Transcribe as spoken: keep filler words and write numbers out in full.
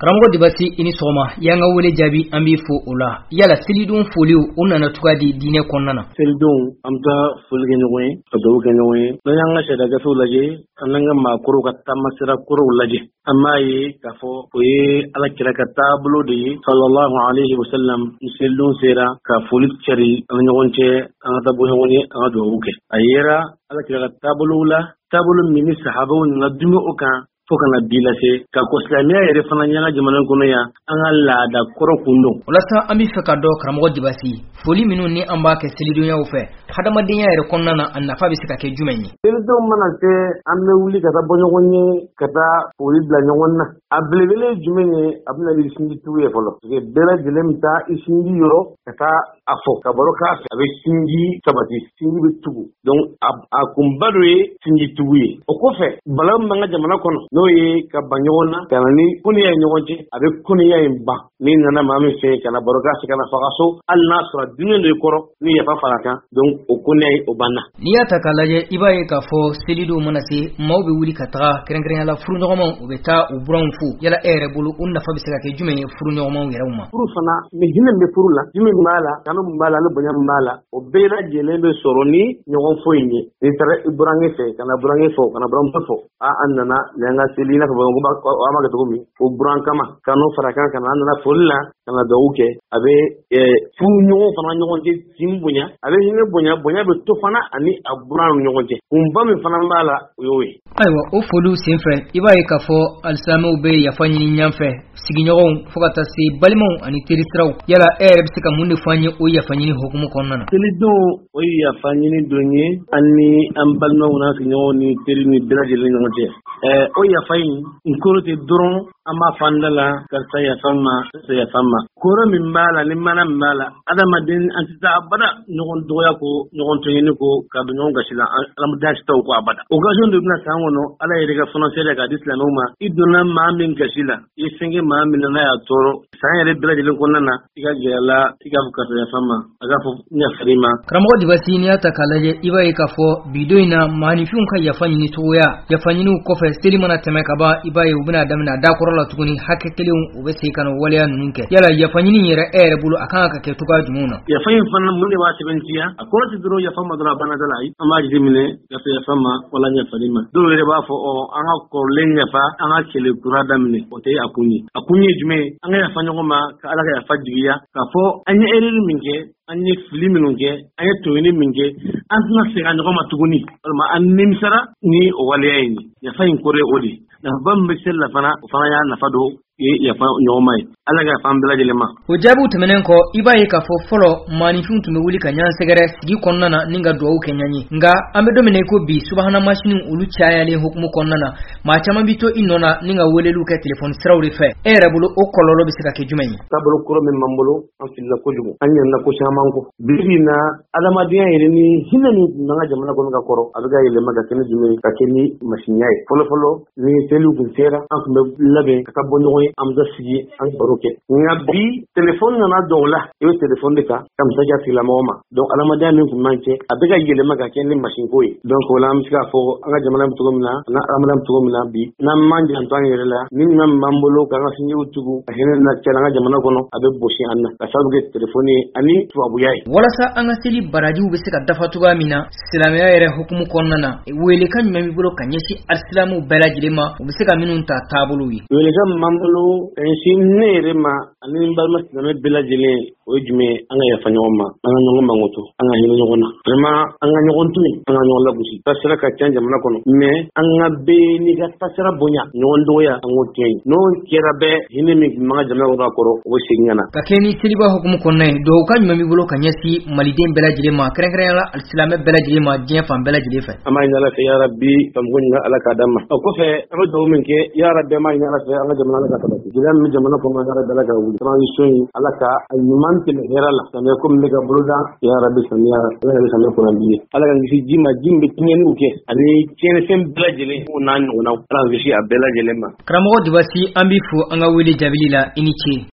Karamɔgɔ Dibasi i ni sɔgɔma yanga wele jaabi an b'i fo o la yala selidon foliw o nana tuga di diinɛ kɔnɔna na selidon am ta foli kɛ ɲɔgɔn ye ka dugawu kɛ ɲɔgɔn ye n'an y'an ka sariya gafew lajɛ an n'an ka maakɔrɔw ka taamasira kɔrɔw lajɛ an b'a ye k'a fɔ o ye ala kira ka taabolo de ye sallallahu alayhi wa sallam ni selidon sera ka foli cari an ɲɔgɔn cɛ an ka taa bɔ ɲɔgɔn ye an ka dugawu kɛ a yera ala kira ka taabolo la taabolo min ni sahabaw nana dumi o kan fo kana bi lase ka ko silamɛya yɛrɛ fana ɲanga jamana kɔnɔ yan an ka laada kɔrɔ kun don walasa an bɛ fɛ ka dɔn karamɔgɔ Dibasi foli minnu ni an b'a kɛ selidonyaw fɛ hadamadenya yɛrɛ kɔnɔna na a nafa bɛ se ka kɛ jumɛn ye selidon mana kɛ an bɛ wuli ka taa bɔ ɲɔgɔn ye ka taa foli bila ɲɔgɔn na a belebele ye jumɛn ye a bɛna ni sinji tugu ye fɔlɔ parce que bɛɛ lajɛlen bɛ taa i sinji yɔrɔ ka taa a fɔ ka baro k'a fɛ a bɛ sinji sabati sinji bɛ tugu donc a kunba dɔ ye sinji tugu ye o kɔfɛ bala min b'an ka jamana kɔnɔ n'o ye ka ban ɲɔgɔn na ka na ni kuniya ye ɲɔgɔn cɛ a bɛ kuniya in ban ni nana maa min fɛ ka na baro k'a fɛ ka na faga so hali n'a sɔrɔ diinɛ de kɔrɔ ni yafa fara kan donc o kuniya ye o banna n'i y'a ta k'a lajɛ i b'a ye k'a fɔ selidon mana se maaw bɛ wuli ka taga kɛrɛnkɛrɛnya la furuɲɔgɔnmaw u bɛ taa u buranw fo yala e yɛrɛ bolo o nafa bɛ se ka kɛ jumɛn ye furuɲɔgɔnmaw yɛrɛw ma furu fana mais hinɛ bɛ furu la jumɛn b'a la kanu b'a la ani bonya b'a la o bɛɛ lajɛlen bɛ sɔrɔ ni ɲɔgɔn fɔ in ye n'i taara i burankɛ fɛ ka na burankɛ fɔ ka na buramuso fɔ a an nana ni an ka seli i n'a fɔ an b'a kɛ cogo min o buran kama kanu fara kan ka na an nana foli la ka na dugawu kɛ a bɛ furu ɲɔgɔn fana ɲɔgɔn cɛ tin bonya a bɛ hinɛ bonya bonya bɛ to fana ani a buran ni ɲɔgɔn cɛ kunba min fana b'a la o y'o ye ayiwa o foliw senfɛ i b'a ye k'a fɔ alisamɛw bɛ yafa ɲini ɲan fɛ sigiɲɔgɔnw fo ka taa se balimaw ani terisiraw yala e yɛrɛ bɛ se ka mun de fɔ an ye o yafa ɲini hukumu kɔnɔna na selidon o ye yafa ɲini don ye an ni an balimaw n'a sigiɲɔgɔnw ni teri ni bɛɛ lajɛlen ɲɔgɔn cɛ o yafa in n kɔrɔ tɛ dɔrɔn an b'a fɔ an da la karisa yafa ma karisa yafa ma kɔrɔ min b'a la ni mana min b'a la adamaden an tɛ taa abada ɲɔgɔn dɔgɔya ko ɲɔgɔn tɔɲɔni ko ka don ɲɔgɔn gasi la adamadenya tɛ taa o ko abada occasion de bɛna san kɔnɔ ala yɛrɛ ka fɔnɔsɛri k'a di silamɛw ma i donna maa min gasi la i fɛnkɛ maa min n'a y'a tɔɔrɔ san yɛrɛ bɛɛ lajɛlen kɔnɔna na i ka gɛrɛ la i k'a fɔ karisa yafa ma a k'a fɔ n yafari ma karamɔgɔ Dibasi n'i y'a ta k'a lajɛ i b'a ye k'a fɔ bidon in na maanifinw ka yafa ɲini cogoya yafa ɲiniw kɔfɛ seli mana tɛmɛ ka ban i b'a ye u bɛna daminɛ a da kɔrɔ la tuguni hakɛ kelenw u bɛ segin ka na waleya ninnu kɛ yala yafa ɲini yɛrɛ e yɛrɛ bolo a kan ka kɛ cogoya jumɛn na yafa in fana mun de b'a sɛbɛntiya a kɔrɔ tɛ dɔrɔn yafa ma dɔrɔn a banna da la an b'a jateminɛ karisa yafa ma wala yafali ma dɔw yɛrɛ b'a fɔ ɔ an ka kɔrɔlen yafa an ka kɛlɛ kura daminɛ o tɛ a kun ye a kun ye jumɛn an ka yafa ɲɔgɔn ma ka ala ka yafa jigiya k'a fɔ an ye erreur min kɛ an ye fili minnu kɛ an ye tɔɲɔni min kɛ an tɛna segin ɲɔgɔn ma tuguni walima an nimisara ni o waleya in yafa in kɔrɔ ye o de nafaba min bɛ seli la fana o fana y'a nafa dɔ ye yafa ɲɔgɔn ma ye ala ka yafa an bɛɛ lajɛlen ma o jaabiw tɛmɛnen kɔ i b'a ye k'a fɔ fɔlɔ maanifinw tun bɛ wuli ka ɲan sɛgɛrɛ sigi kɔnɔna na ni ka dugawu kɛ ɲan ye nka an bɛ don min na i ko bi subahana masiniw olu cayalen hukumu kɔnɔna na maa caman bɛ to i nɔ na ni ka weleliw kɛ telefɔni siraw de fɛ e yɛrɛ bolo o kɔlɔlɔ bɛ se ka kɛ jumɛn ye taabolo kɔrɔ min b'an bolo an filila kojugu an ɲinɛna ko caman kɔ bi na adamadenya yɛrɛ ni hinɛ min tun b'an ka jamana kɔnɔ ka kɔrɔ a bɛ ka yɛlɛma ka kɛ ni jumɛn ye ka kɛ ni masinya ye fɔlɔfɔlɔ ni seliw kun sera an tun bɛ labɛn ka taa bɔ ɲɔgɔn ye an bɛ sigi an baro kɛ nka bi telefɔni nana dɔw la i bɛ telefɔni de ta ka misaja tigilamɔgɔ ma donc adamadenya min tun man cɛ a bɛ ka yɛlɛma ka kɛ ni masinko ye donc o la an bɛ se k'a fɔ an ka jamana bɛ cogo min na an ka adamadenya bɛ cogo min na bi n'an m'an janto an yɛrɛ la ni minɛn min b'an bolo k'an ka sinjiw tugu ka hinɛ na cɛ an ka jamana kɔnɔ a bɛ bosi an na ka sababu kɛ telefɔni ye ani tubabuya ye walasa an ka seli barajiw bɛ se ka dafa cogoya min na silamɛya yɛrɛ hukumu kɔnɔna na welekan jumɛn b'i bolo ka ɲɛsin alisilamuw bɛɛ lajɛlen ma u bɛ se ka minnu ta taabolow ye welekan min b'an bolo ka ɲɛsin ne yɛrɛ ma ani n balima silamɛ bɛɛ lajɛlen o ye jumɛn an ka yafa ɲɔgɔn ma an ka ɲɔgɔn mangoto an ka hinɛ ɲɔgɔn na vraiment an ka ɲɔgɔn to yen an ka ɲɔgɔn lagosi tasira ka ca jamana kɔnɔ mais an ka bɛɛ n'i ka tasira bonya ɲɔgɔn dɔgɔya an k'o tiɲɛ n'o kɛra bɛɛ hinɛ min tun b'an ka jamana kɔnɔ a kɔrɔ o bɛ segin ka na ka kɛ ni seliba hukumu kɔnɔna ye duwawukan jumɛn b'i bolo ka ɲɛsin maliden bɛɛ lajɛlen ma kɛrɛnkɛrɛnya la alisilamɛ bɛɛ lajɛlen ma diɲɛ fan bɛɛ lajɛlen fɛ an b'a ɲini ala fɛ ya rabi ka mɔgɔ ɲini ala k'a d'an ma o kɔfɛ an bɛ dugawu min kɛ ya rabi an b'a ɲini ala fɛ an ka jamana ala ka sabati gɛlɛya min bɛ jamana kɔnɔ ya rabi ala ka wuli transition in ala ka a ɲuman tɛmɛ hɛrɛ la samiyɛ ko min bɛ ka bolo da ya rabi samiya ala ka samiyɛ kɔnɔ bi ye ala ka kisi ji ma ji min bɛ tiɲɛniw kɛ ani tiɲɛnifɛn bɛɛ lajɛlen o n'a ɲɔgɔnnaw ala ka kisi a bɛɛ lajɛlen ma karamɔgɔ Dibasi an b'i fo an ka wele jaabili la i ni ce